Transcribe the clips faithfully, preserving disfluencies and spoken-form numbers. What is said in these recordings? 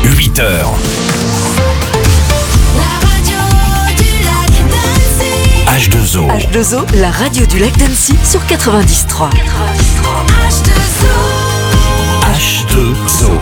huit heures. H deux O. H deux O, la radio du lac d'Annecy sur quatre-vingt-dix trois. H deux O.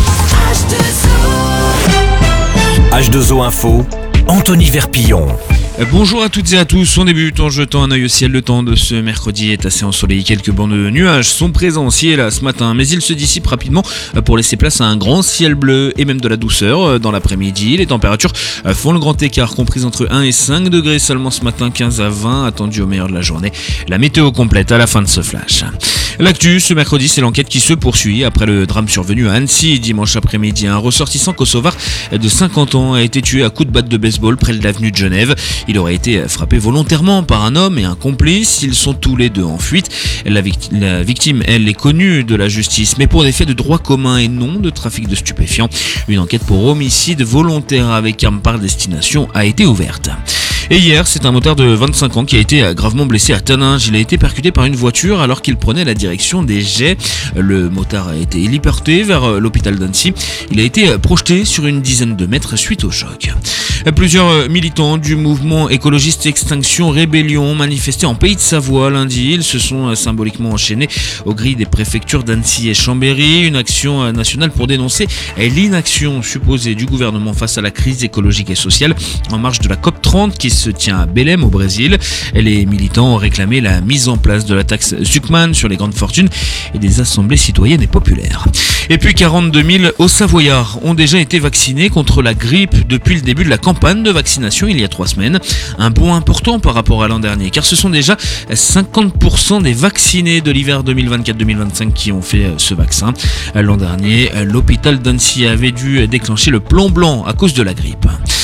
H deux O Info, Anthony Verpillon. Bonjour à toutes et à tous, on débute en jetant un œil au ciel. Le temps de ce mercredi est assez ensoleillé, quelques bancs de nuages sont présents ici et là ce matin, mais ils se dissipent rapidement pour laisser place à un grand ciel bleu et même de la douceur dans l'après-midi. Les températures font le grand écart, comprises entre un et cinq degrés seulement ce matin, quinze à vingt attendus au meilleur de la journée. La météo complète à la fin de ce flash. L'actu ce mercredi, c'est l'enquête qui se poursuit après le drame survenu à Annecy dimanche après-midi. Un ressortissant kosovar de cinquante ans a été tué à coups de batte de baseball près de l'avenue de Genève. Il aurait été frappé volontairement par un homme et un complice. Ils sont tous les deux en fuite. La, vict- la victime, elle, est connue de la justice, mais pour des faits de droit commun et non de trafic de stupéfiants. Une enquête pour homicide volontaire avec arme par destination a été ouverte. Et hier, c'est un motard de vingt-cinq ans qui a été gravement blessé à Taninges. Il a été percuté par une voiture alors qu'il prenait la direction des Jets. Le motard a été héliporté vers l'hôpital d'Annecy. Il a été projeté sur une dizaine de mètres suite au choc. Plusieurs militants du mouvement écologiste Extinction Rébellion ont manifesté en Pays de Savoie lundi. Ils se sont symboliquement enchaînés aux grilles des préfectures d'Annecy et Chambéry. Une action nationale pour dénoncer l'inaction supposée du gouvernement face à la crise écologique et sociale en marge de la COP trente qui se tient à Belém au Brésil. Les militants ont réclamé la mise en place de la taxe Zuckman sur les grandes fortunes et des assemblées citoyennes et populaires. Et puis quarante-deux mille Hauts-Savoyards ont déjà été vaccinés contre la grippe depuis le début de la campagne de vaccination il y a trois semaines. Un bond important par rapport à l'an dernier, car ce sont déjà cinquante pour cent des vaccinés de l'hiver deux mille vingt-quatre deux mille vingt-cinq qui ont fait ce vaccin. L'an dernier, l'hôpital d'Annecy avait dû déclencher le plan blanc à cause de la grippe.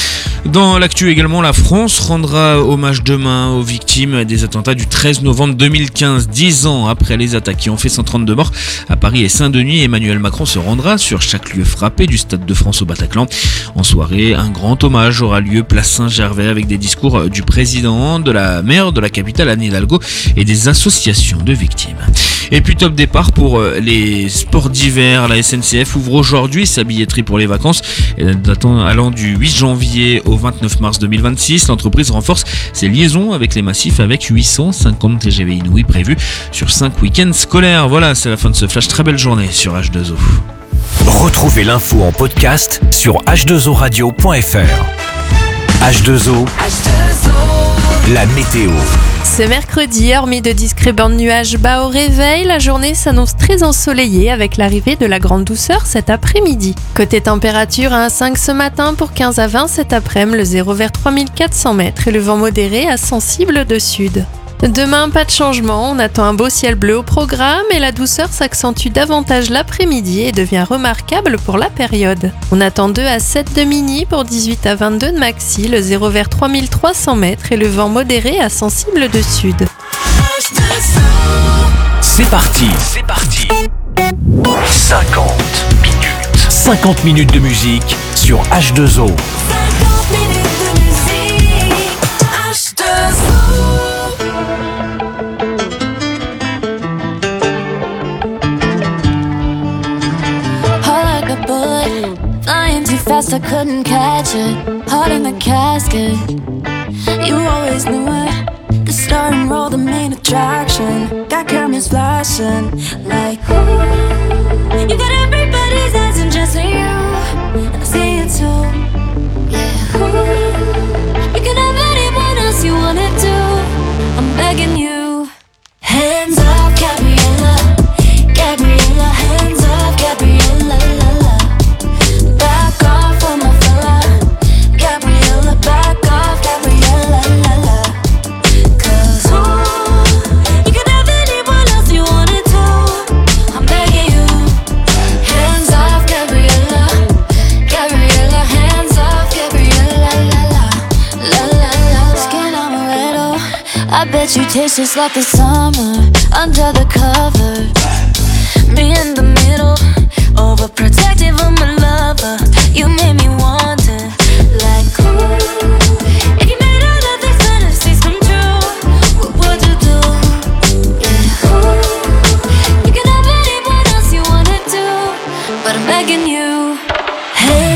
Dans l'actu également, la France rendra hommage demain aux victimes des attentats du treize novembre deux mille quinze, dix ans après les attaques qui ont fait cent trente-deux morts à Paris et Saint-Denis. Emmanuel Macron se rendra sur chaque lieu frappé du Stade de France au Bataclan. En soirée, un grand hommage aura lieu place Saint-Gervais avec des discours du président, de la maire de la capitale Anne Hidalgo et des associations de victimes. Et puis top départ pour les sports d'hiver. La S N C F ouvre aujourd'hui sa billetterie pour les vacances datant allant du huit janvier au vingt-neuf mars deux mille vingt-six. L'entreprise renforce ses liaisons avec les massifs avec huit cent cinquante T G V inouïs prévus sur cinq week-ends scolaires. Voilà, c'est la fin de ce flash. Très belle journée sur H deux O. Retrouvez l'info en podcast sur h deux o radio point f r. H deux O, la météo. Ce mercredi, hormis de discrets bancs de nuages bas au réveil, la journée s'annonce très ensoleillée avec l'arrivée de la grande douceur cet après-midi. Côté température, un cinq ce matin pour quinze à vingt cet après-midi, le zéro vers trois mille quatre cents mètres et le vent modéré à sensible de sud. Demain, pas de changement, on attend un beau ciel bleu au programme et la douceur s'accentue davantage l'après-midi et devient remarquable pour la période. On attend deux à sept de mini pour dix-huit à vingt-deux de maxi, le zéro vers trois mille trois cents mètres et le vent modéré à sensible de sud. C'est parti, c'est parti. cinquante minutes. cinquante minutes de musique sur H deux O. Fast, I couldn't catch it. Heart in the casket. You always knew it. The start and roll, the main attraction. Got cameras flashing like ooh. You got everybody's eyes and just you. And I see it too. Yeah. Ooh. You can have anyone else you wanna do. I'm begging you. Hands off, Gabriella. Gabriella, hands off, Gabriella. La, la. Back off on my fella. Gabriella, back off, Gabriella. La, la. Cause ooh, you can have anyone else you wanna do. I'm begging you. Hands off, Gabriella. Gabriella, hands off, Gabriella. La, la. La, la, la. Skin amaretto. I bet you taste just like the summer under the covers. Me in the middle, overprotective of my lover. You made me wonder, like ooh, if you made all of these fantasies come true, what would you do? Yeah, ooh, you can have anyone else you wanna do, but I'm begging you. Hey.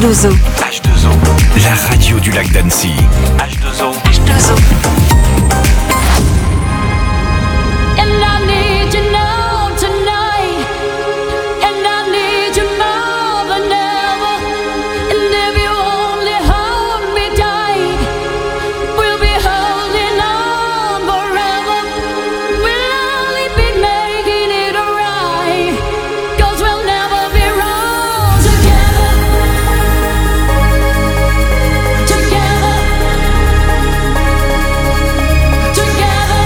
deux O. H deux O, la radio du lac d'Annecy. H deux O. H deux O. And I need you now tonight, and I need you more than ever. And if you only hold me tight, we'll be holding on forever. We'll only be making it right, 'cause we'll never be wrong together. Together. Together.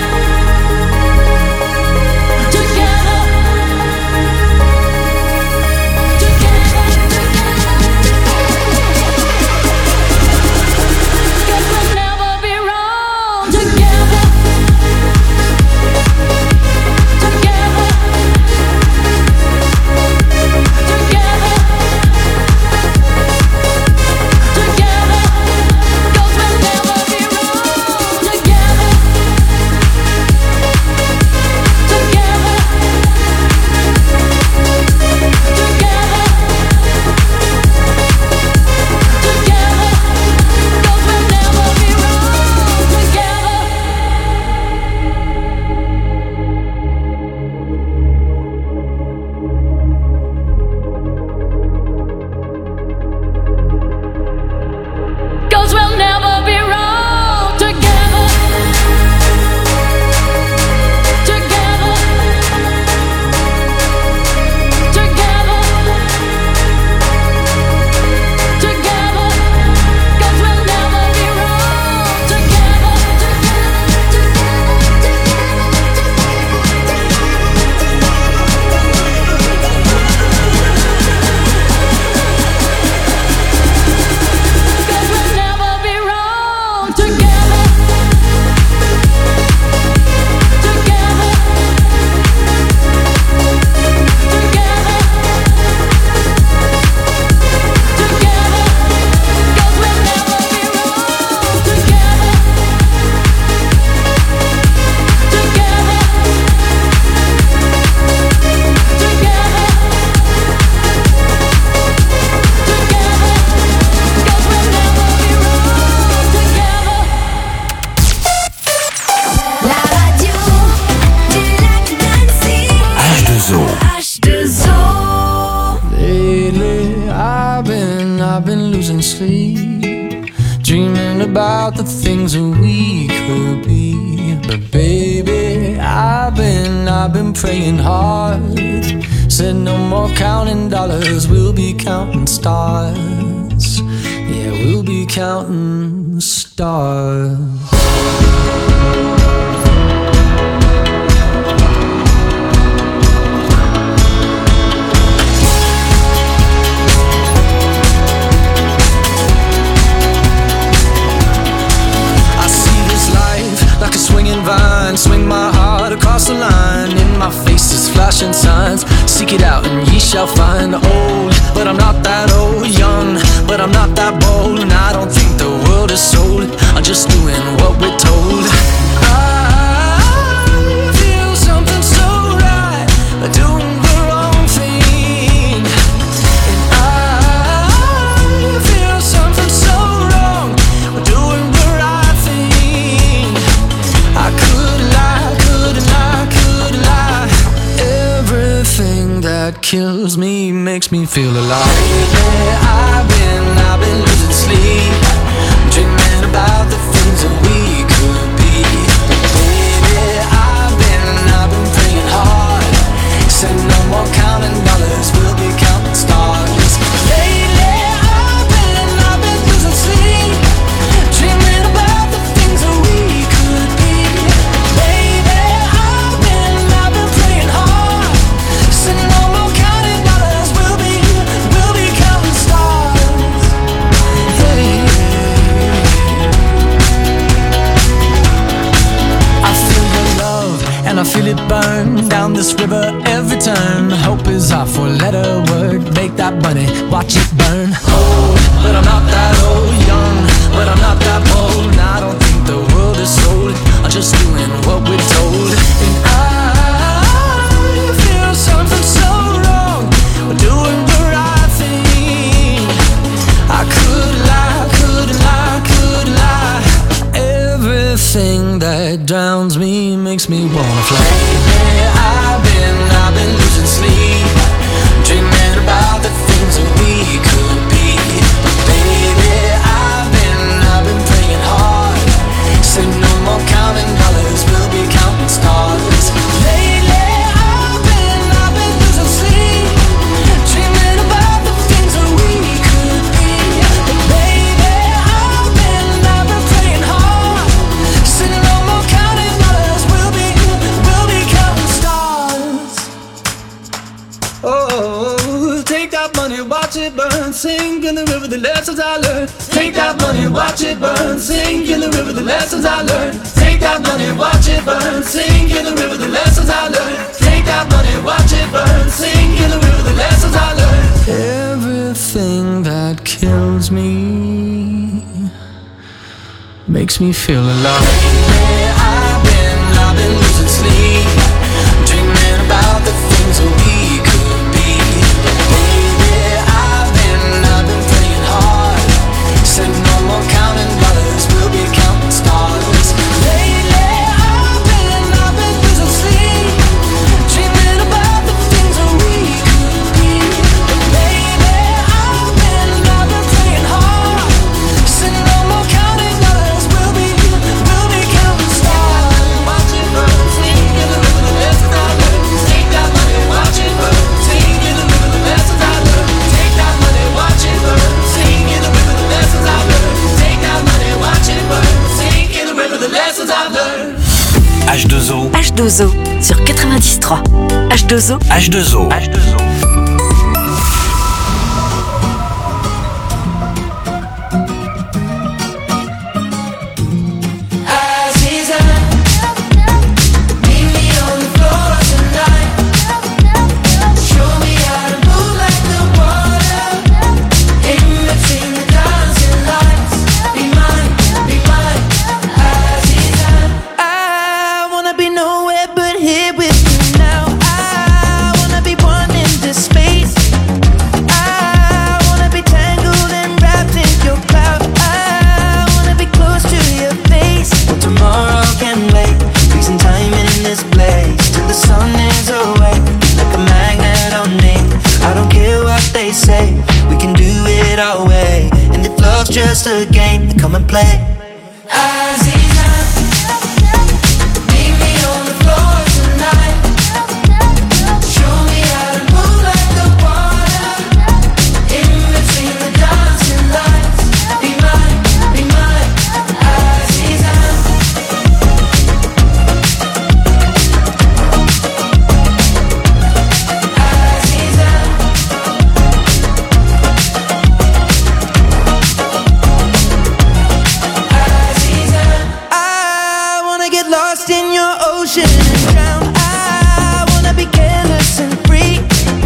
sleep, dreaming about the things that we could be. But baby, I've been, I've been praying hard. Said no more counting dollars, we'll be counting stars. Yeah, we'll be counting stars. Like a swinging vine, swing my heart across the line. In my face is flashing signs. Seek it out and ye shall find. Old, but I'm not that old. Young, but I'm not that bold. And I don't think the world is sold. I'm just doing what we're told. I feel something so right, doing the wrong thing. And I feel something so wrong, doing the right thing. I could lie, could lie, could lie. Everything that kills me makes me feel alive. Lately I've been, I've been losing sleep, dreaming about the things that we could be. Baby, I've been, I've been praying hard. Said no more counting dollars, we'll be counting stars. Lately I've been, I've been losing sleep, dreaming about the things that we could be. Baby, I've been, I've been praying hard. Said no more counting dollars, we'll be, we'll be counting stars. Hey. I feel your love and I feel it burn down this river every turn. Hope is our four-letter word. Make that money, watch it burn. Old, but I'm not that old. Young, but I'm not that bold. And I don't think the world is sold. I'm just doing what we're told. And I feel something so wrong. We're doing the right thing. it drowns me, makes me wanna fly. I've been, I've been losing sleep, dreaming about the things that we could be. Baby, I've been, I've been praying hard, said no more counting dollars, we'll be counting stars. Lately, I've been, I've been losing sleep, dreaming about the things that we could be. Baby, I've been, I've been praying hard, said no more counting dollars, we'll be, we'll be counting stars. Oh, take that money, watch it burn, sink in the river, the lessons I learned. Take that money, watch it burn, sink in the river, the lessons I learned. Take that money, watch it burn, sink in the river, the lessons I learned. Take that money, watch it burn, sink in the river, the lessons I learned. Everything that kills me makes me feel alive. I've been, I've been losing sleep, dreaming about the things that we could be. Baby, I've been, I've been praying hard, said no more counting dollars, we'll be counting stars. Lately, I've been, I've been losing sleep, dreaming about the things that we could be. Baby, I've been, I've been praying hard, said no more counting dollars, we'll be, we'll be counting stars. Watch it burn, sink in the river, the lessons I learned. Take that money, watch it burn, sink in the river, the lessons I learned. Take that money, watch it burn, sink in the river, the lessons I learned. Take that money, watch it burn, sink in the river, the lessons I learned. H deux O, H deux O sur quatre-vingt-dix trois. H deux O, H deux O, H deux O. Aziza, meet me on the floor tonight. Show me how to move like the water, in between the dancing lights. Be mine, be mine, Aziza. I wanna be nowhere but here with you now. I wanna be one in this space. I wanna be tangled and wrapped in your cloud. I wanna be close to your face. Well, tomorrow can wait, freezing time in this place till the sun is away, like a magnet on me. I don't care what they say, we can do it our way. And if love's just a game, then come and play. Aziza, meet me on the floor tonight. Show me how to move like the water, in between the dancing lights. Be mine, be mine, Aziza. Aziza. Aziza. I wanna get lost in your ocean and drown. I wanna be careless and free.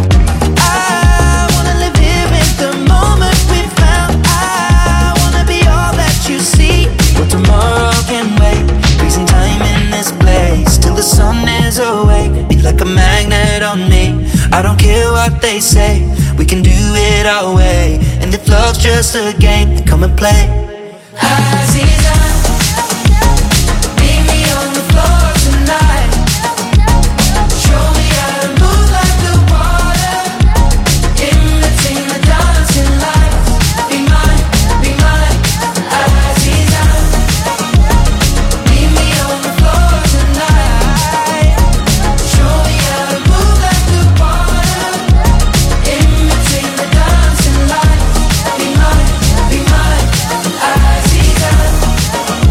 I wanna live here in the moment we found. I wanna be all that you see. Well, tomorrow can wait, freezing time in this place till the sun is awake. Be like a magnet on me. I don't care what they say, we can do it our way. And if love's just a game, then come and play. Aziza, meet me on the floor tonight. Show me how to move like the water, in between the dancing lights. Be mine, be mine, Aziza. Meet me on the floor tonight. Show me how to move like the water, in between the dancing lights. Be mine, be mine, Aziza.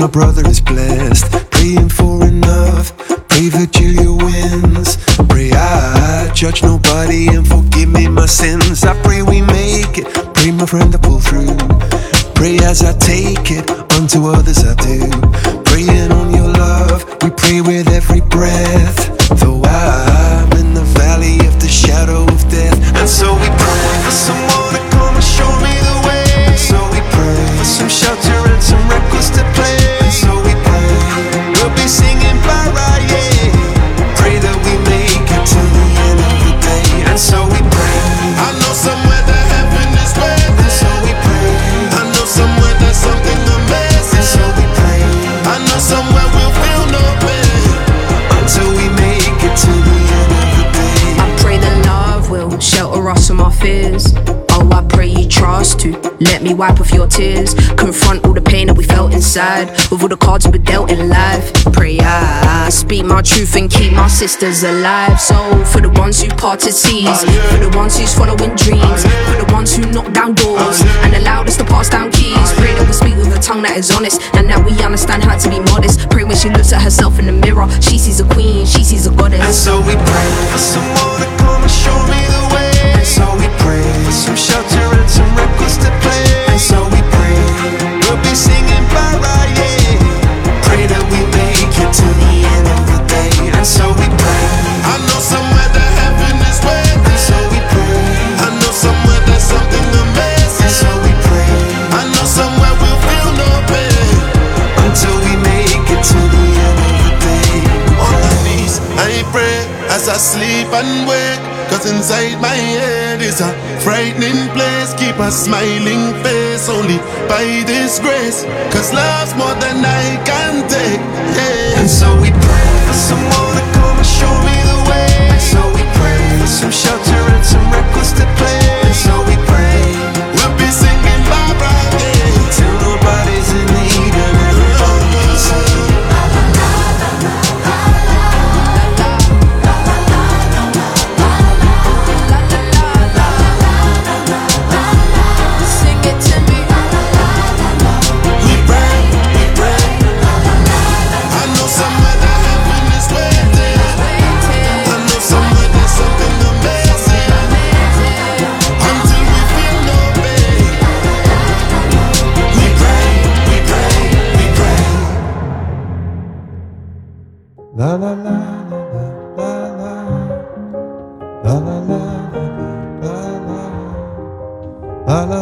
my brother is blessed. Praying for enough, pray Virgilia wins. Pray I judge nobody and forgive me my sins. I pray we make it, pray my friend to pull through. Pray as I take it, unto others I do. Praying on your love, we pray with every breath. Though I'm in the valley of the shadow of death. And so we pray for someone to come and show me the way. And so we pray for some shelter and some records to play. And so we pray, we'll be singing para, yeah. Pray that we make it to the end of the day. And so we pray, I know somewhere that heaven is waiting. And so we pray, I know somewhere there's something amazing. And so we pray, I know somewhere we'll feel no pain until we make it to the end of the day. I pray that love will shelter us from our fears. Oh, I pray you trust to let me wipe off your tears. Confront all the pain that we felt inside with all the cards we dealt in life. Pray I speak my truth and keep my sisters alive. So for the ones who parted seas, for the ones who's following dreams, for the ones who knock down doors and allowed us to pass down keys. Pray that we speak with a tongue that is honest and that we understand how to be modest. Pray when she looks at herself in the mirror, she sees a queen, she sees a goddess. And so we pray for someone to come and show me the way. And so we pray for some shelter and some records to play. And so we pray, we'll be singing para, yeah. Pray that we make it to the end of the day. And so we pray, I know somewhere that heaven is waiting. And so we pray, I know somewhere there's something amazing. And so we pray, I know somewhere we'll feel no pain until we make it to the end of the day. On my knees, I pray as I sleep and wake. Cause inside my head is a frightening place. Keep a smiling face only by this grace. Cause love's more than I can take, yeah. And so we pray for someone to come and show me the way. And so we pray for some shelter and some records to play. And so we pray, we'll be singing Barbara, yeah, till nobody's in need and everybody's safe. La la la la la la la la la la la la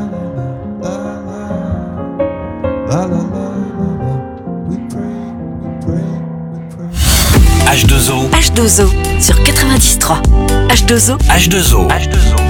la la la. We pray, we pray, we pray. H deux O. H deux O sur quatre-vingt-dix trois. H deux O. H deux O. H deux O.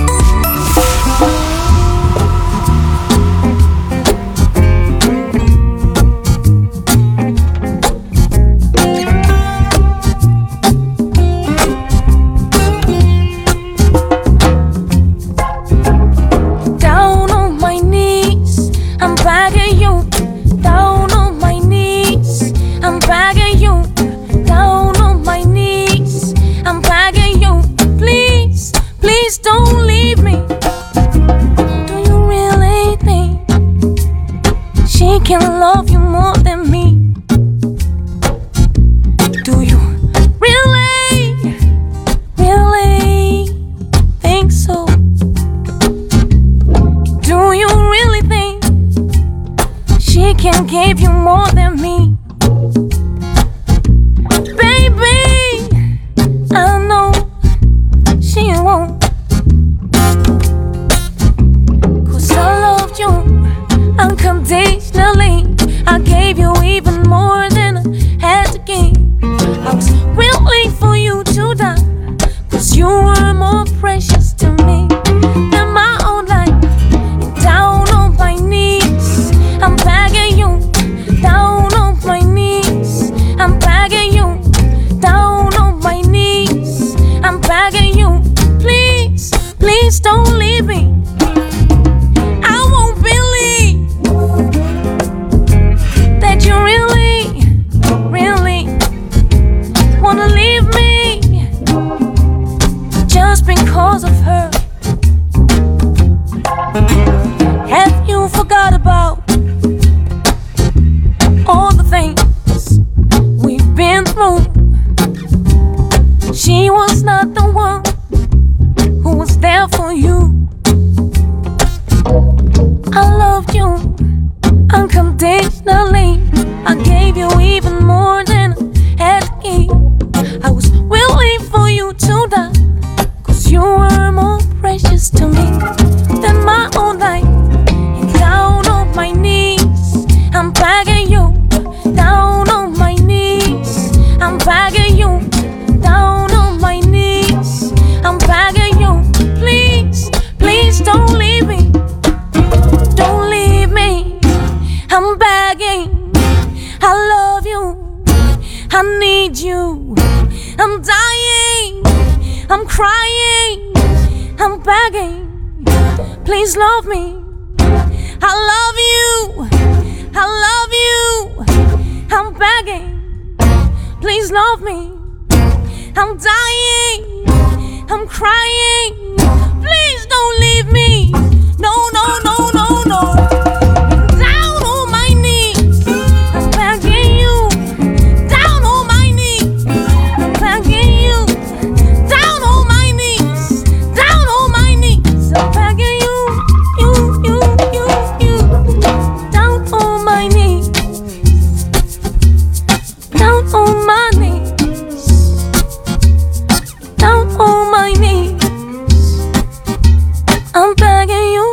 Can love you more than me? Do you really, really think so? Do you really think she can give you more than me? Baby, I know she won't. Cause I loved you unconditionally. I gave you even more than I had to give. I was willing for you to die, cause you were more precious to me than my own life. And down on my knees, I'm begging you. Down on my knees, I'm begging you. Down on my knees, I'm begging you. Please, please don't leave me. You really, really wanna leave me just because of her? Have you forgot about room. She was not the one who was there for you. I loved you unconditionally. I gave you even more than I had to give. I was willing for you to die, 'cause you were more precious to me than my own life. And down on my knees, I'm begging you. Down on my knees, I'm begging you. Down on my knees, I'm begging you. Please, please don't leave me. Don't leave me. I'm begging. I love you. I need you. I'm dying. I'm crying. I'm begging. Please love me. I love you. I love you. I'm begging. Please love me. I'm dying. I'm crying. Please don't leave me. No, no, no, no, no. Down on my knees, I'm begging you. Down on my knees, I'm begging you. Down on my knees, down on my knees, I'm begging you. You, you, you, you. Down on my knees. Down on my knees. Down on my knees, I'm begging you.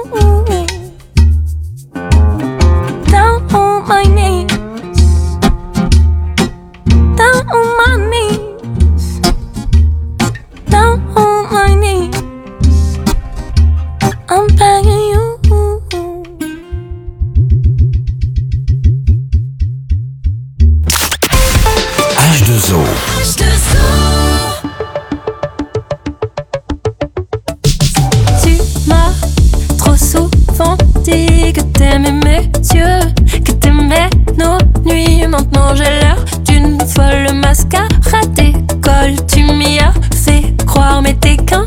Down on my knees. Down on my knees. Down on my knees, I'm begging you. H deux O. Tu m'as trop souvent dit que t'aimais mes yeux, que t'aimais nos nuits. Maintenant j'ai l'air d'une folle mascarade d'école. Tu m'y as fait croire mais t'es qu'un.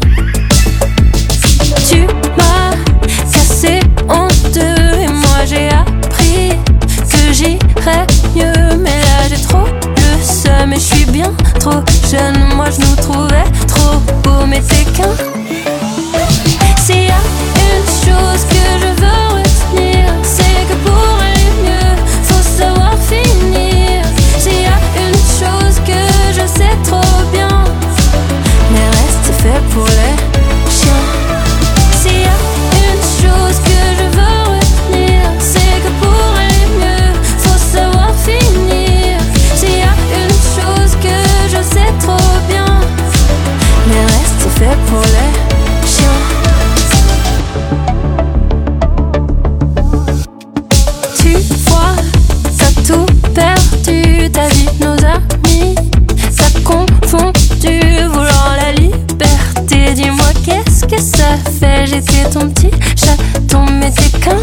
Tu m'as cassé en deux et moi j'ai appris que j'irais mieux. Mais là j'ai trop le seum et je suis bien trop jeune. Moi je nous trouvais trop beaux mais t'es qu'un. S'il y a une chose que je veux retenir, c'est que pour aller mieux, faut savoir finir. S'il y a une chose que je sais trop bien, les restes c'est fait pour les chiens. S'il y a une chose que je veux retenir, c'est que pour aller mieux, faut savoir finir. S'il y a une chose que je sais trop bien, les restes c'est fait pour les chiens. Tu vois, t'as tout perdu, ta vie, nos amis. T'as confondu, vouloir la liberté. Dis-moi qu'est-ce que ça fait, j'étais ton petit chaton mais t'es qu'un.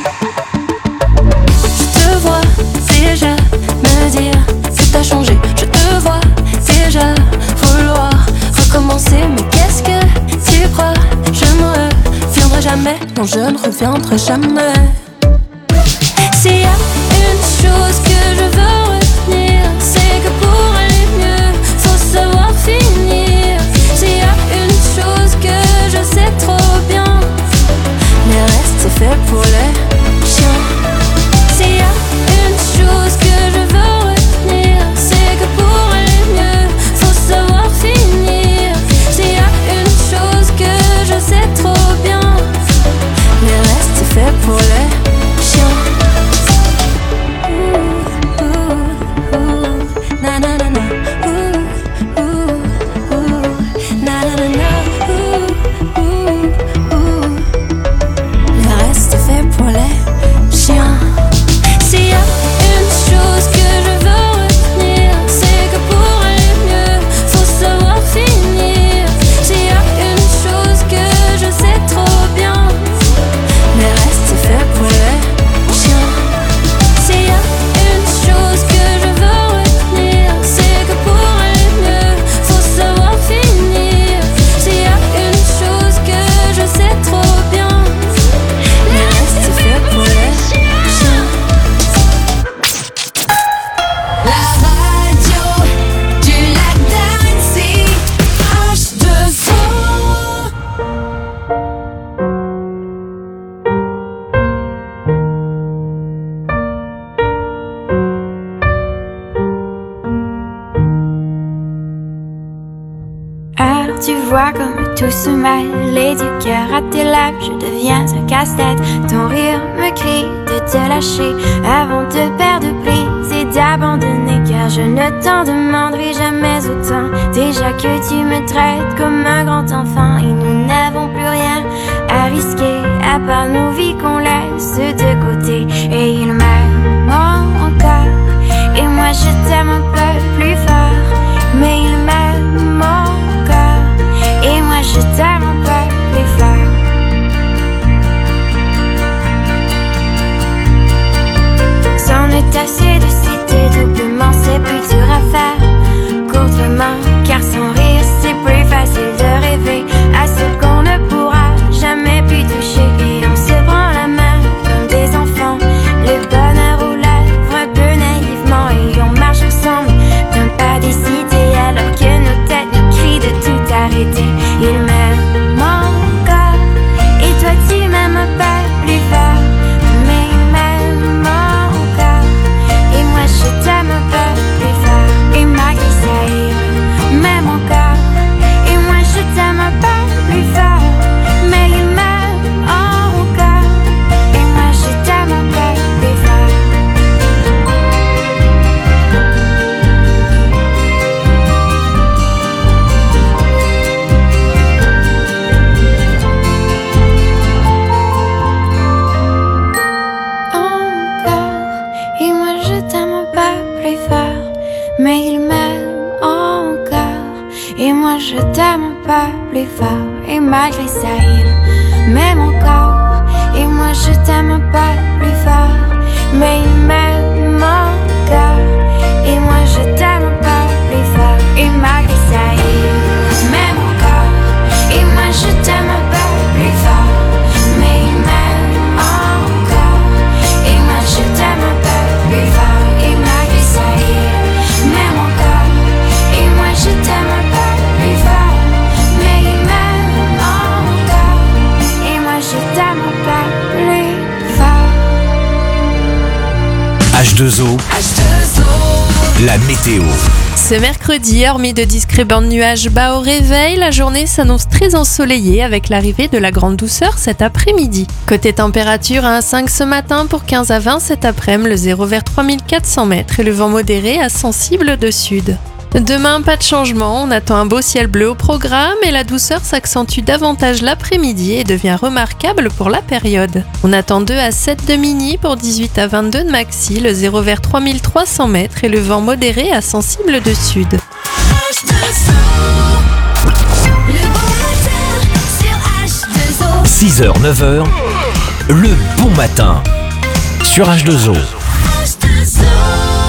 Je te vois déjà me dire que t'as changé. Je te vois déjà vouloir recommencer. Mais qu'est-ce que tu crois, je ne reviendrai jamais. Non, je ne reviendrai jamais. S'il y a une chose que je veux retenir, c'est que pour aller mieux, faut savoir finir. S'il y a une chose que je sais trop bien, les restes c'est fait pour les chiens. S'il y a une chose que je veux retenir, c'est que pour aller mieux, faut savoir finir. S'il y a une chose que je sais trop bien, les restes c'est fait pour les Alors tu vois comme tout se mêle et du cœur à tes lèvres, je deviens un casse-tête. Ton rire me crie de te lâcher avant de perdre prise et d'abandonner, car je ne t'en demanderai jamais autant. Déjà que tu me traites comme un grand enfant et nous n'avons plus rien à risquer à part nos vies qu'on laisse de côté. Et il m'aime encore et moi je t'aime un peu plus fort, mais il m'aime encore et moi je t'aime un peu plus fort. C'en est assez de citer doublement, c'est plus dur à faire courtement, car sans rire c'est plus facile de rêver à ce qu'on ne pourra jamais plus toucher. Et on se prend la main comme des enfants, le bonheur aux lèvres un peu naïvement, et on marche ensemble d'un pas décidé alors que nos têtes nous crient de tout arrêter. Il m'aime encore et toi tu m'aimes un peu plus fort, mais il m'aime encore et moi je t'aime un peu plus fort. Et malgré ça il m'aime encore et moi je t'aime un peu plus fort, mais il m'aime encore et moi je t'aime un peu plus fort. Encore et moi je t'aime un peu plus fort, mais il m'aime encore et moi je t'aime un peu plus fort. Et malgré ça il m'aime encore et moi je t'aime un peu plus fort, mais il m'aime encore et moi je t'aime un peu plus fort. Et malgré ça il m'aime encore et moi je t'aime un peu plus fort, mais il m'aime encore et moi je t'aime un peu plus fort. Et malgré ça il m'aime encore et moi je t'aime un peu plus fort, mais il m'aime encore et moi je t'aime un peu plus fort. H deux O, la météo. Ce mercredi, hormis de discrets bancs de nuages bas au réveil, la journée s'annonce très ensoleillée avec l'arrivée de la grande douceur cet après-midi. Côté température, un cinq ce matin pour quinze à vingt cet après-midi, le zéro vers trois mille quatre cents mètres et le vent modéré à sensible de sud. Demain, pas de changement, on attend un beau ciel bleu au programme et la douceur s'accentue davantage l'après-midi et devient remarquable pour la période. On attend deux à sept de mini pour dix-huit à vingt-deux de maxi, le zéro vers trois mille trois cents mètres et le vent modéré à sensible de sud. H deux O, le bon matin sur H deux O. six heures neuf heures, le bon matin sur H deux O. H deux O.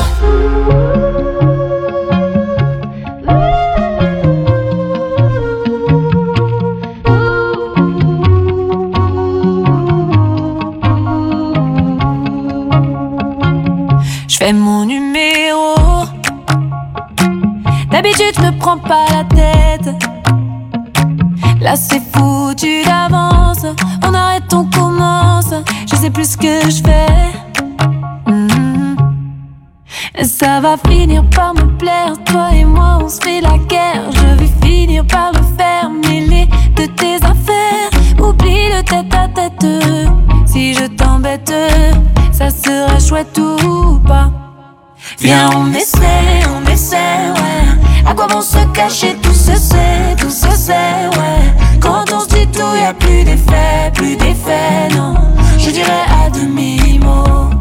Fais mon numéro. D'habitude je me prends pas la tête. Là c'est foutu d'avance. On arrête, on commence. Je sais plus ce que je fais. mm-hmm. Ça va finir par me plaire. Toi et moi on se fait la guerre. Je vais finir par le faire. Mêler de tes affaires. Oublie le tête à tête. Si je t'embête, ça sera chouette ou pas. Viens on essaie, on essaie, ouais. À quoi bon se cacher, tout se sait, tout se sait, ouais. Quand on se dit tout, y'a plus d'effet, plus d'effet, non. Je dirais à demi-mot.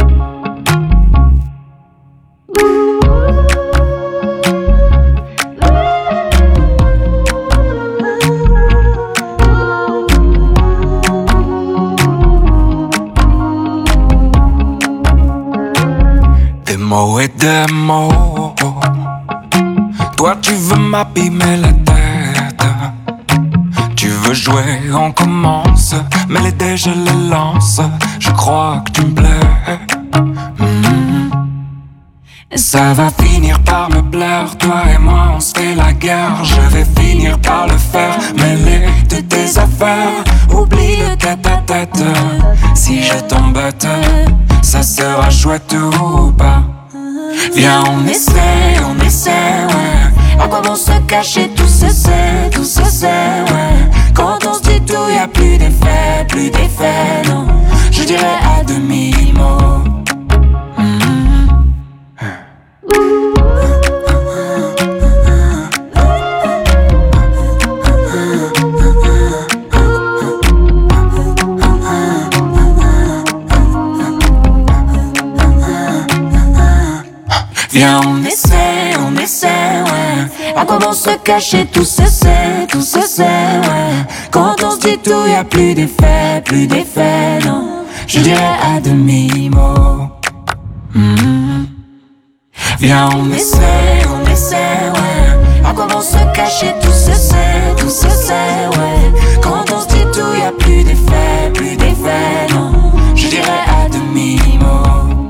Mots et des mots. Toi tu veux m'abîmer la tête. Tu veux jouer, on commence. Mais les dés je les lance. Je crois que tu me plais. mm-hmm. Ça va finir par me plaire. Toi et moi on se fait la guerre. Je vais finir par le faire. Mêler de tes affaires. Oublie le tête à tête. Si je t'embête, ça sera chouette ou pas. Viens on essaie, on essaie, ouais. À quoi bon se cacher, tout se sait, tout sait, ouais. À quoi bon se cacher, tout se sait, tout se sait, ouais. Quand on se dit tout, y a plus d'effet, plus d'effet, non. Je dirais à demi-mot. Mm-hmm. Viens, on essaie, on essaie, ouais. À quoi bon se cacher, tout se sait, tout se sait, ouais. Quand on se dit tout, y a plus d'effet, plus d'effet, non. Je dirais à demi-mot.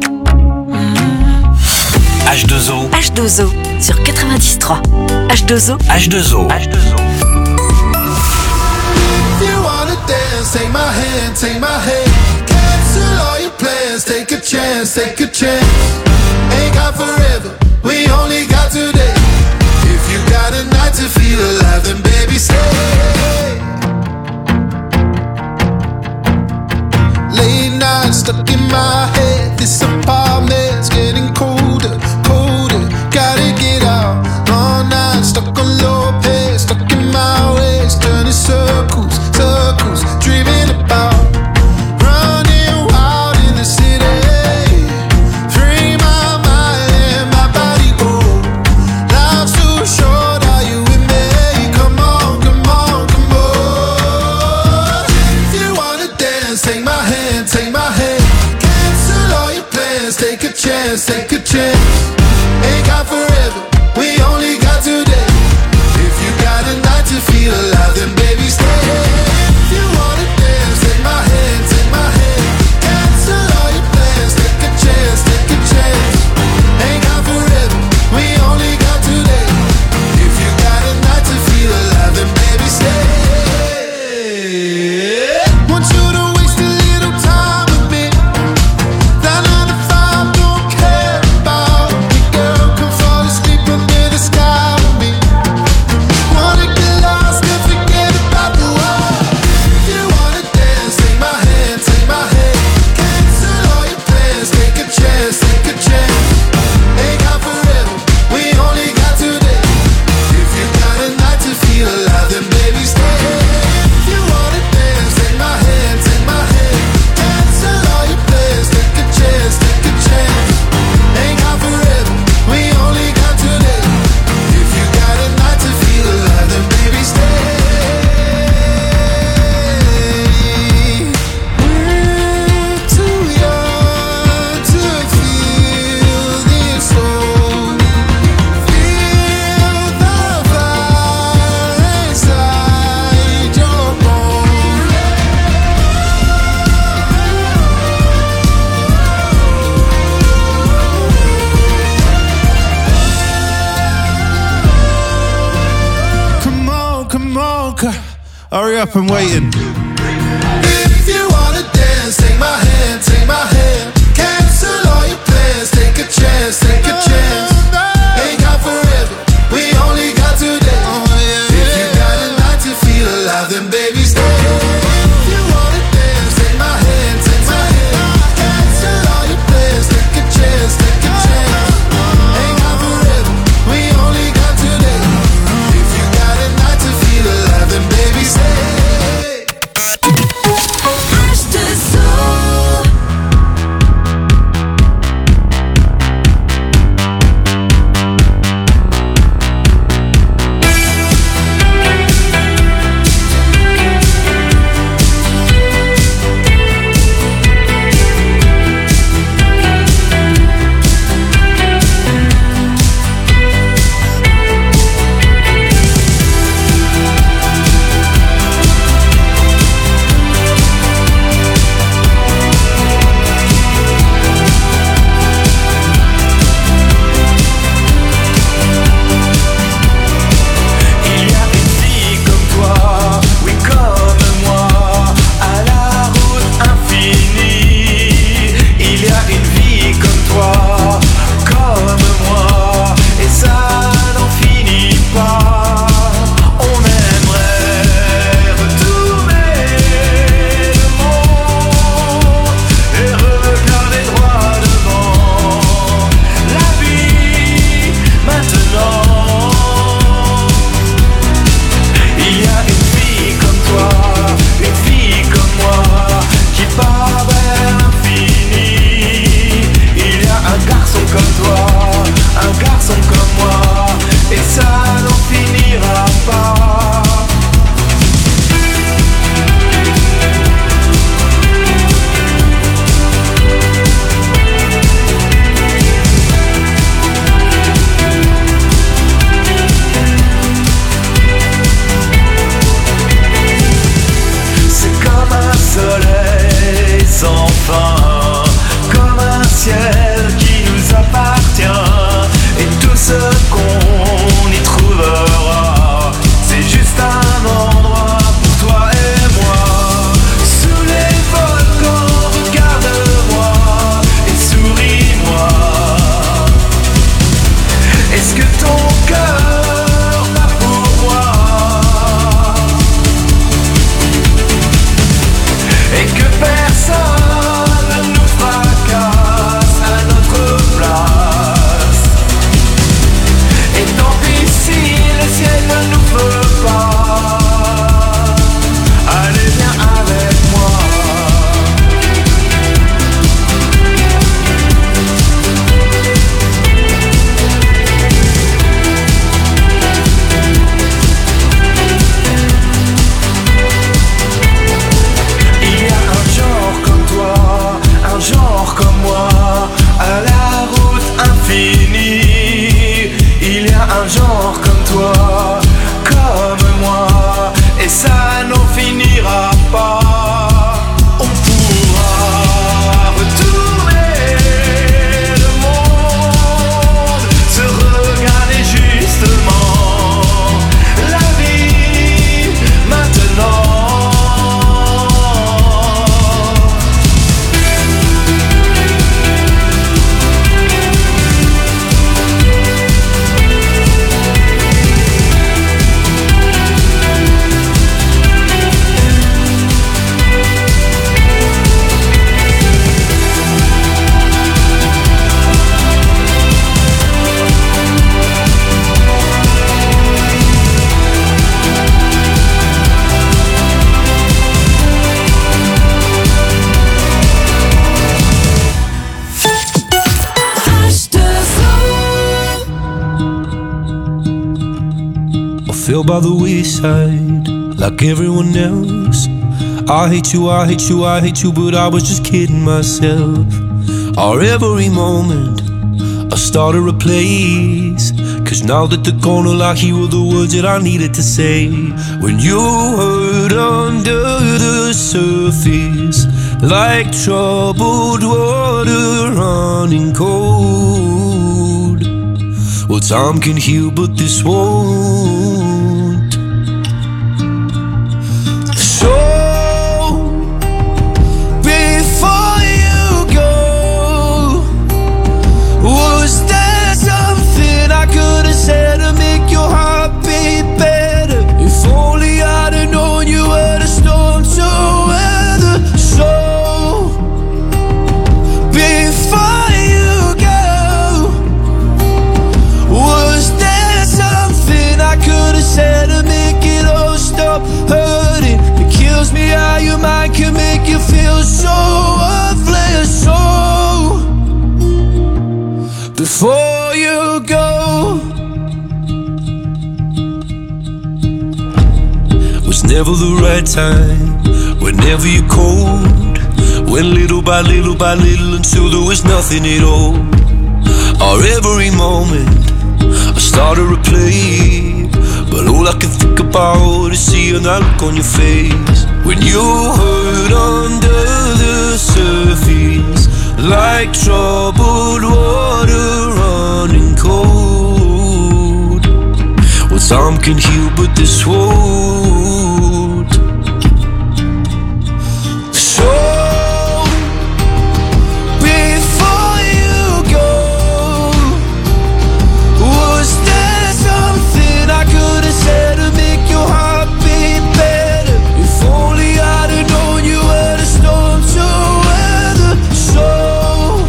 Mm-hmm. H deux O. H deux O sur quatre-vingt-dix trois. H deux O. H deux O. H deux O. If you wanna dance, take my hand, take my hand. Cancel all your plans, take a chance, take a chance. Ain't got forever, we only got today. If you got a night to feel alive, then baby stay. Late night stuck in my head, this apartment's getting colder, colder. Gotta get out, all night stuck on low pace, stuck in my ways, turning circles, circles, dreaming about running wild in the city. Free my mind and my body go. Life's too short, are you with me? Come on, come on, come on. If you wanna dance, take my hand, take my hand. Cancel all your plans, take a chance, take a chance. Ain't got forever, we only got today. If you got a night to feel alive, then baby stay. If you wanna dance, take my hand, take my hand. Cancel all your plans, take a chance, take a chance. Ain't got forever, we only got today. If you got a night to feel alive, then baby stay. Want you to waste a little time with me. That nine to five don't care about me, girl. Come fall asleep under the sky with me. Wanna get lost and forget about the world. If you wanna dance, take my hand, take my hand. Cancel all your plans, take a chance, take a chance. Ain't got forever, we only got today. If you got a night to feel alive, then baby stay. If you wanna dance, take my hand, take my hand. Cancel all your plans, take a chance, take a chance. Ain't got forever, we only got today. If you got a night to feel alive, then baby stay. We're too young to feel this old. Feel the fire inside your bones. Come on, come on, c- hurry up, I'm waiting. If you wanna dance, take my hand, take my hand. Cancel all your plans, take a chance, take a chance. Ain't got forever, we only got today. If you got a night to feel alive, then baby stay. If you wanna dance, take my hand, take my hand. Cancel all your plans, take a chance, take a chance. Ain't got forever, we only got today. If you got a night to feel alive, then baby stay. H deux O. qu'on y trouvera. C'est juste un endroit pour toi et moi. Sous les volcans, regarde-moi et souris-moi. Est-ce que ton cœur bat pour moi? Et que personne ne nous fracasse à notre place. Et tant pis si le ciel ne nous veut pas. Allez, viens avec moi. Il y a un genre comme toi, un genre comme moi, à la route infinie. Il y a un genre comme toi, comme moi, et ça n'en finira pas. On pourra retourner le monde, se regarder justement la vie maintenant. I fell by the wayside like everyone else. I hate you, I hate you, I hate you, but I was just kidding myself. Or every moment I started a place, cause now that they're gone, all I hear were the words that I needed to say. When you hurt under the surface, like troubled water running cold. Well, time can heal, but this won't. So, before you go, was there something I could have said to make your heart beat better? If only I'd have known you were the storm to weather. So, before you go, was there something I could have said to make it all stop hurting? It kills me how your mind can make you feel so worthless. So, before you go, was never the right time, whenever you're cold. Went little by little by little until there was nothing at all. Or every moment I started to play, but all I can think about is seeing that look on your face. When you hurt under the surface, like troubled water running cold. Well, time can heal, but this won't. So, before you go, was there something I could have said to make your heart beat better? If only I'd have known you were the storm to weather. So,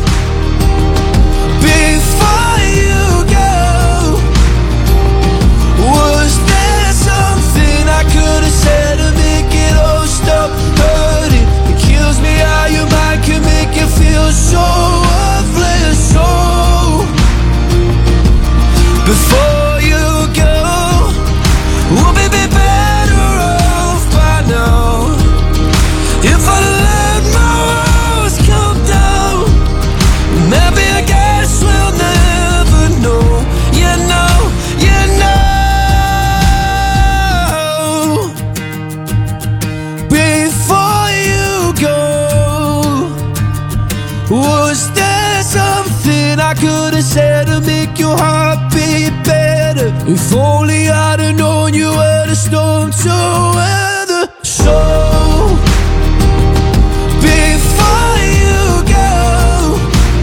before you go, was there something I could have If only I'd have known you were the storm to weather. So before you go,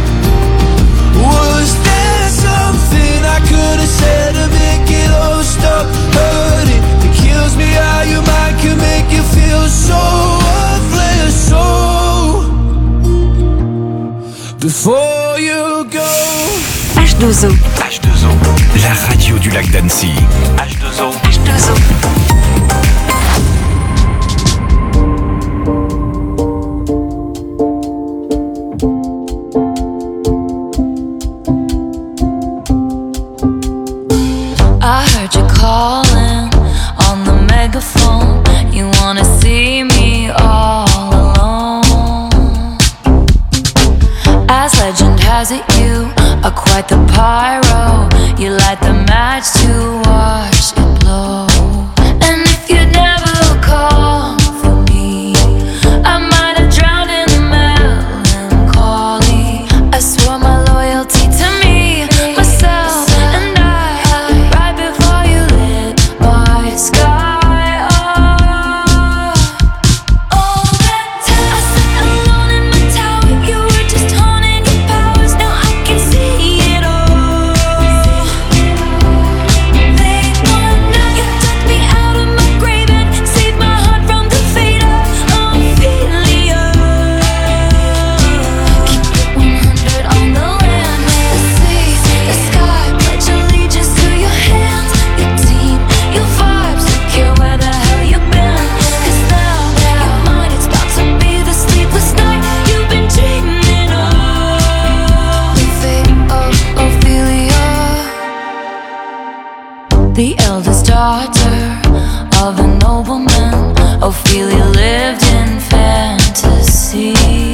was there something I could have said to make it all stop hurting? It kills me how your mind can make you feel so worthless. So before you go. H deux O. H deux O, la radio du lac d'Annecy. H deux O. H deux O. I heard you calling on the megaphone. You wanna see me all alone. As legend has it, you are quite the pyro. You light the match to watch it blow. And if you'd never call for me, I might have drowned in the melancholy. I swore my loyalty to me, myself, and I, right before you lit my sky up. All that time I sat alone in my tower, you were just honing your powers. Now I can see it all. They wanna, you took me out of my grave and saved my heart from the fate of Ophelia. Keep it one hundred on the land, the sea, the sky. Pledge allegiance to your hands, your team, your vibes. Don't care where the hell you've been, 'cause now your mind, it's about to be the sleepless night you've been dreaming of. The fate of Ophelia, the eldest daughter of a nobleman. Ophelia lived in fantasy,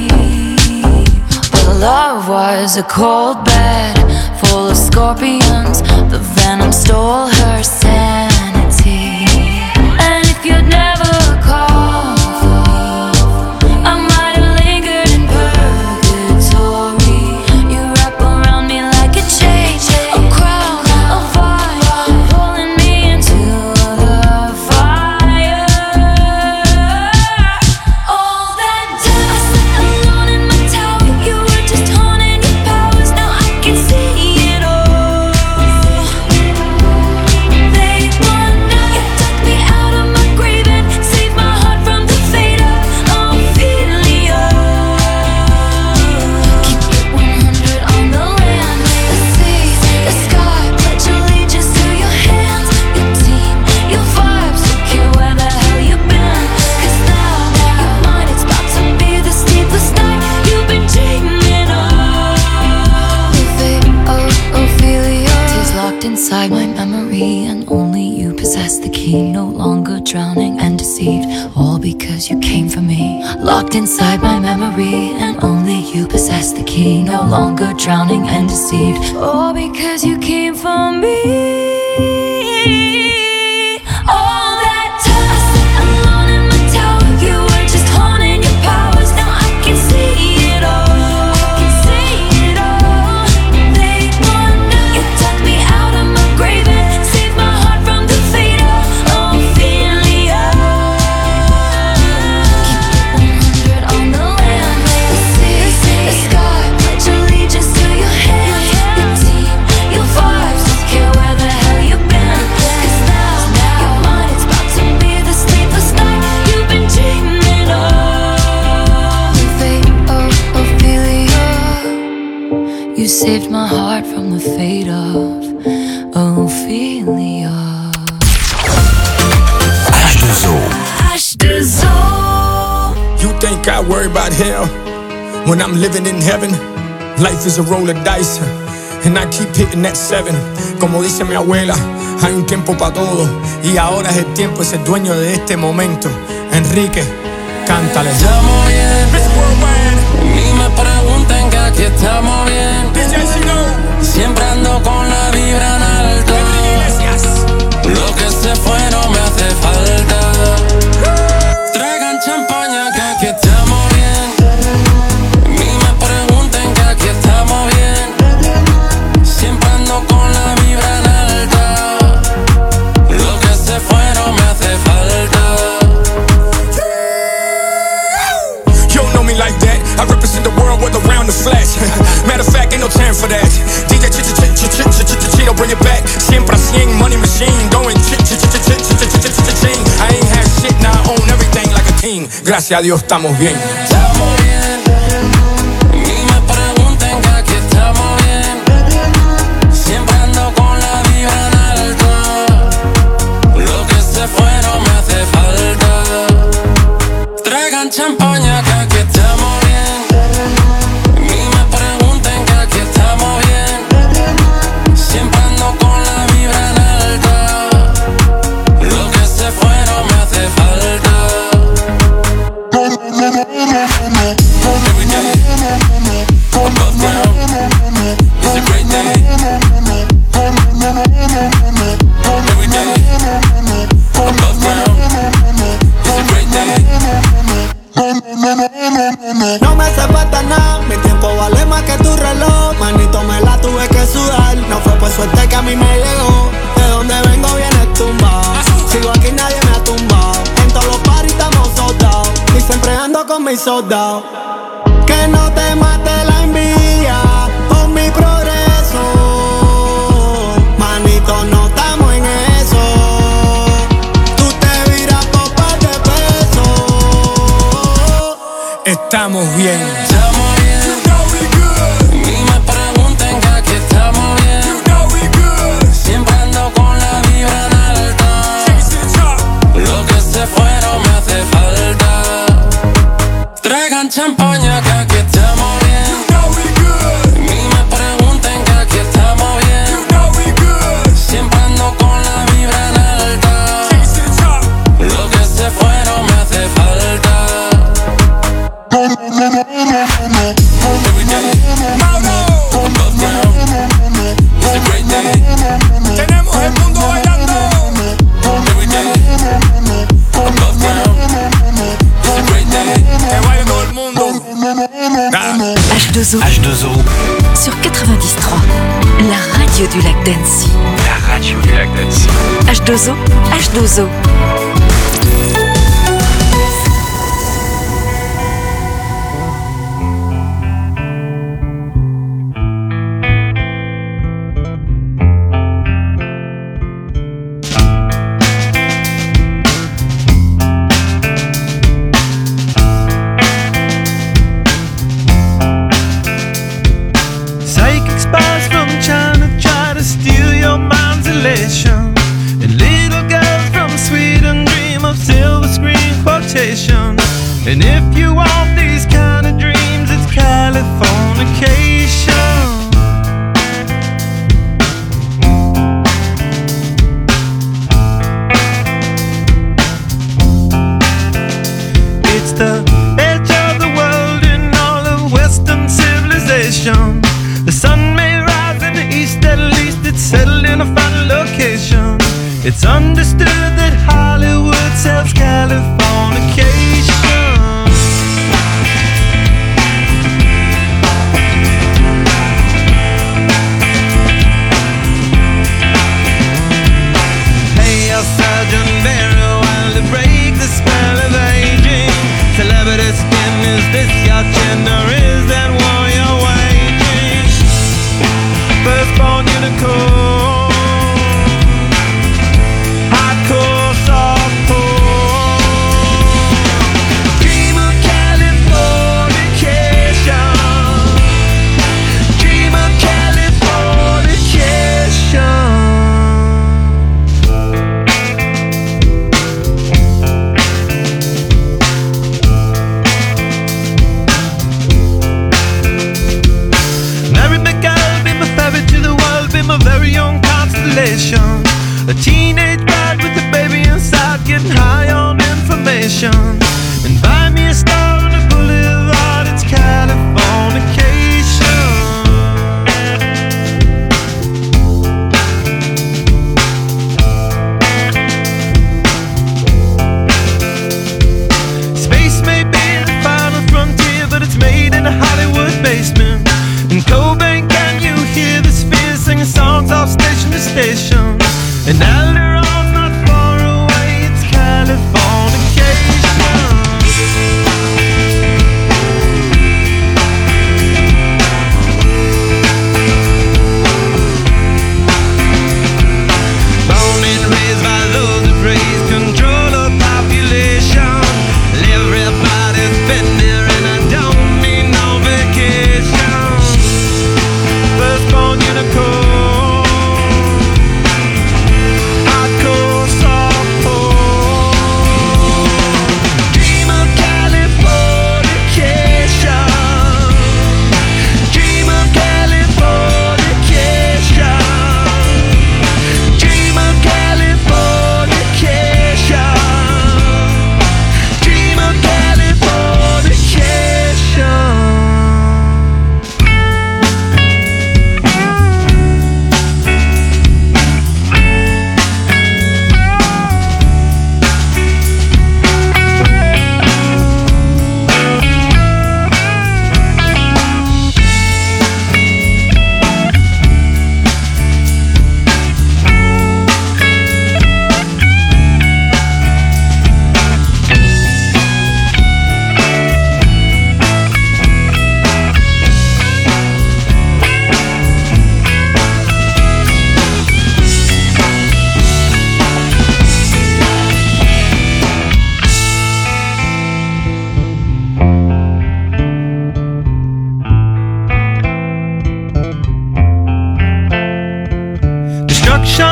but love was a cold bed full of scorpions. The venom stole her sanity. And if you'd never called for me, I might have lingered in purgatory. You wrap around me like a chain, a crown, a vine, pulling me into the fire. All that time I sat alone in my tower, you were just honing your powers. Now I can see it all. They wanna, you took me out of my grave and saved my heart from the fate of Ophelia. Keep it one hundred on the land, the sea, the sky. Pledge allegiance to your hands, your team, your vibes. Don't care where the hell you've been, 'cause now your mind, it's about to be the sleepless night you've been dreaming of. The fate of Ophelia is locked inside my memory, and only you possess the key. No longer drowning and deceived, all because you came for me. Locked inside my memory, and only you possess the key. No longer drowning and deceived, all because you came for me. All that time I sat alone in my tower, you were just honing your powers. Now I can see it all. I can see it all. They wanna, you took me out of my grave and saved my heart from the fate of Ophelia. Keep it one hundred on the land, the sea, the sky. Pledge allegiance to your hands, your team, your vibes. Don't care where the hell you've been, 'cause now your mind, it's about to be the sleepless night you've been dreaming of. The fate of Ophelia, you saved my heart from the fate of Ophelia. H deux O. H deux O. You think I worry about hell when I'm living in heaven? Life is a roll of dice, and I keep hitting that seven. Como dice mi abuela, hay un tiempo para todo, y ahora es el tiempo de ser dueño de este momento. Enrique, cántale. Estamos bien, ni me pregunten que aquí estamos bien. Siempre ando con la vibra en alto. Lo que se fue no me hace falta. Traigan champaña que aquí estamos bien. Ni me pregunten que aquí estamos bien. Siempre ando con la vibra en alta. machine, going chit chit chit chit chit chit chit chit ching. I ain't had shit, now I own everything like a king. Gracias a Dios estamos bien. Estamos bien. Ni me pregunten que aquí estamos bien. Siempre ando con la vibra en alto. Lo que se fue no me hace falta. Traigan champaña que aquí estamos bien. Ni me pregunten que aquí estamos bien. Siempre ando con la vibra en alta. Lo que se fue no me hace falta. Every day, above ground, it's a great day. Every day, above ground, it's a great day. No me hace falta nada, mi tiempo vale más que tu reloj. Manito, me la tuve que sudar. No fue por suerte que a mí me llegó. De donde vengo vienes tumbado. Sigo aquí, nadie me ha tumbado. En todos los parties estamos soldados. Y siempre ando con mis soldados. Que no te mate la envidia por mi progreso. Manito, no estamos en eso. Tú te viras por par de pesos. Estamos bien. Estamos bien. You know we good. Ni me pregunten que aquí estamos bien. You know we good. Siempre ando con la vibra en alta. Chase it up. Lo que se fue no me hace falta. Traigan champaña que aquí estamos bien. You know we good. Ni me pregunten que aquí estamos bien. You know we good. Siempre ando con la vibra en alta. Chase it up. Lo que se fue no me hace falta. Every day, above ground, it's a great day. Tenemos el mundo bailando. Every day, above ground, it's a great day. Que baile todo el mundo. Ah. H deux O H deux O, sur quatre-vingt-dix trois. La radio du lac d'Annecy. la radio du lac d'Annecy. H deux O, H deux O. Psychic spies from China try to steal your mind's elation. And little girls from Sweden dream of silver screen quotations. And if you want these kind of dreams, it's Californication. It's the edge of the world in all of Western civilization. The sun may rise in the east, at least it's settled in a final location. It's understood that Hollywood sells Californication. Hey, your surgeon very well to break the spell of aging. Celebrity skin, is this your gender? Is that war you're waging? Firstborn unicorn, hardcore, softcore. Dream of Californication. Dream of Californication. Mary McGill, be my ferry to the world, be my very own constellation. A teenage bride with a baby inside, getting high on information. And buy me a star on a boulevard, it's Californication. Space may be the final frontier, but it's made in a Hollywood basement. In Cobain, can you hear the spheres singing songs off station to station? And Alderon's not far away, it's Californication. Born in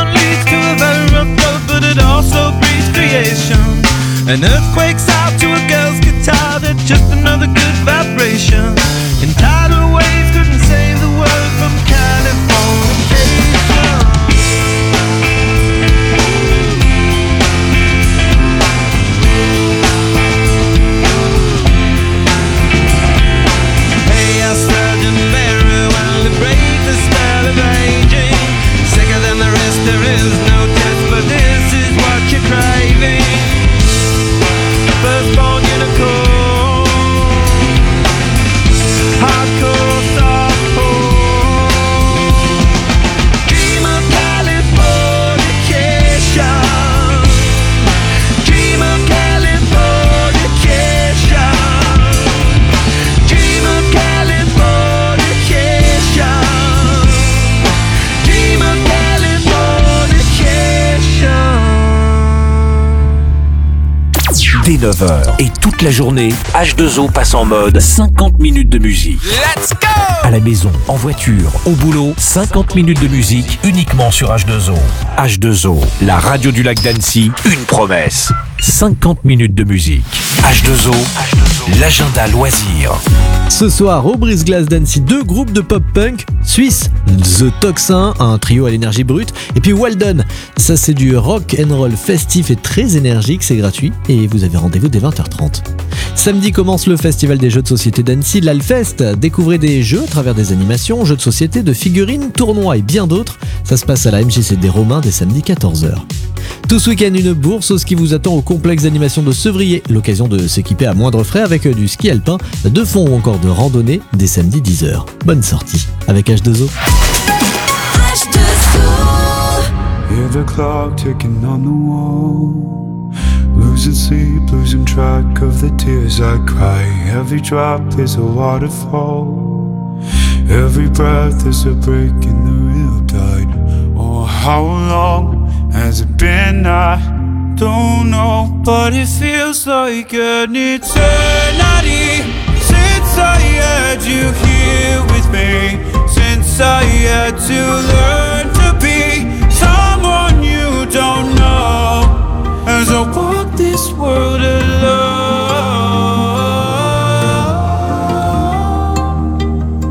one leads to a very rough road, but it also breeds creation. An earthquake's out to a girl's guitar, that's just another good vibration. And tidal waves couldn't save the world from Californication. Hey, I surgeon very well to break the spell of aging. Sicker than the rest, there is no test, but this is what you're craving. Firstborn unicorn, hardcore softcore. Dream of Californication. Dream of Californication. Dream of Californication. Dream of Californication. Dès neuf heures et toute la journée, H deux O passe en mode cinquante minutes de musique. Let's go! À la maison, en voiture, au boulot, cinquante minutes de musique uniquement sur H deux O. H deux O, la radio du lac d'Annecy, une promesse. cinquante minutes de musique. H deux O, l'agenda loisir. Ce soir, au Brise-Glace d'Annecy, deux groupes de pop-punk suisses. The Toxin, un trio à l'énergie brute, et puis Walden. Ça, c'est du rock and roll festif et très énergique, c'est gratuit, et vous avez rendez-vous dès vingt heures trente. Samedi commence le festival des jeux de société d'Annecy, l'Alfest. Découvrez des jeux à travers des animations, jeux de société, de figurines, tournois et bien d'autres. Ça se passe à la M J C des Romains dès samedi quatorze heures. Tout ce week-end, une bourse au ski vous attend au complexe d'animation de Sevrier. L'occasion de s'équiper à moindre frais avec du ski alpin, de fond ou encore de randonnée dès samedi dix heures. Bonne sortie avec H deux O. Hear the clock ticking on the wall. Losing sleep, losing track of the tears I cry. Every drop is a waterfall. Every breath is a break in the real tide. Oh, how long has it been? I don't know, but it feels like an eternity since I had you here with me. Since I had to learn to be someone you don't know. As I walk this world alone.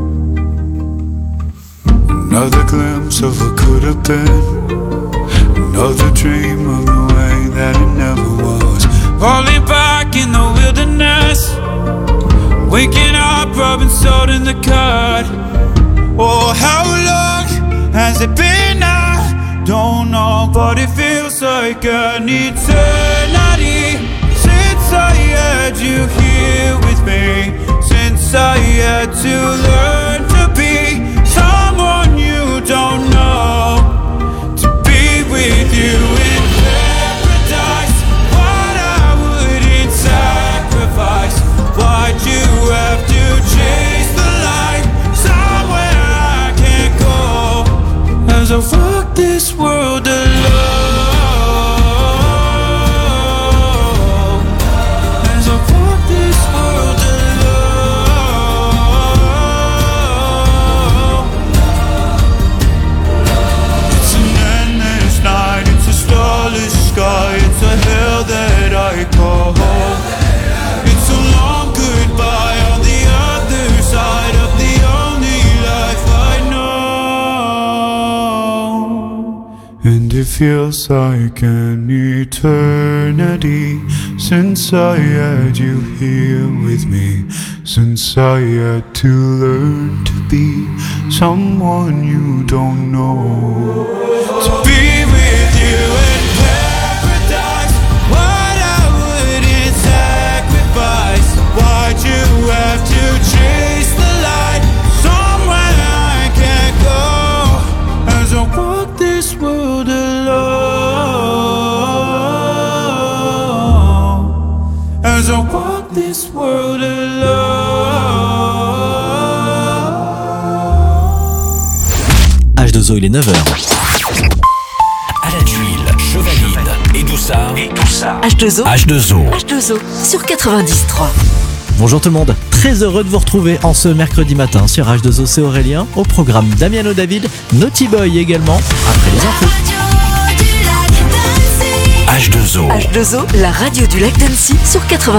Another glimpse of what could have been. Another dream of the way that it never was. Falling back in the wilderness. Waking up, rubbing salt in the cut. Oh, how long has it been? I don't know, but it feels like an eternity since I had you here with me. Since I had to learn to be someone you don't know. To be with you in paradise, what I wouldn't sacrifice. Why'd you have to chase the light somewhere I can't go? As I walk this world alone. As I walk this world alone. It's an endless night, it's a starless sky, it's a hell that I call home. It's a long goodbye on the other side of the only life I know. And it feels like an eternity since I had you here with me. Since I had to learn to be someone you don't know. To be with you in paradise, what I wouldn't sacrifice. Why'd you have to chase the light somewhere I can't go? As I walk this world alone. As I walk this world alone. H deux O, il est neuf heures. À la tuile, Chevaline et Doussard. Et Doussard. H deux O. H deux O. H deux O sur quatre-vingt-dix trois. Bonjour tout le monde, très heureux de vous retrouver en ce mercredi matin sur H deux O, c'est Aurélien. Au programme Damiano David, Naughty Boy également, après les infos. H deux O, la radio du lac d'Annecy sur quatre-vingt-dix.